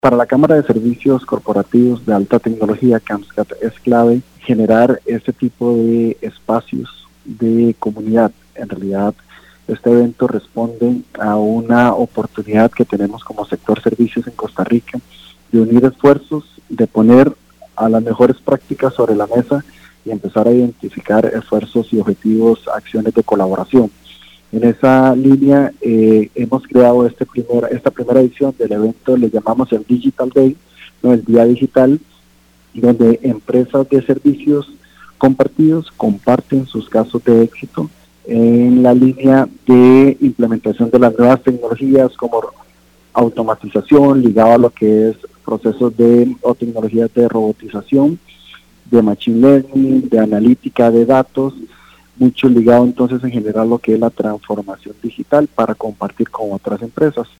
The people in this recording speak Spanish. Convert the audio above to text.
Para la Cámara de Servicios Corporativos de Alta Tecnología, CAMSCAT, es clave generar este tipo de espacios de comunidad. En realidad, este evento responde a una oportunidad que tenemos como sector servicios en Costa Rica de unir esfuerzos, de poner a las mejores prácticas sobre la mesa y empezar a identificar esfuerzos y objetivos, acciones de colaboración. En esa línea hemos creado esta primera edición del evento, le llamamos el Digital Day, ¿no? El Día Digital, donde empresas de servicios compartidos comparten sus casos de éxito en la línea de implementación de las nuevas tecnologías como automatización, ligado a lo que es procesos o tecnologías de robotización, de machine learning, de analítica de datos, mucho ligado entonces en general a lo que es la transformación digital para compartir con otras empresas.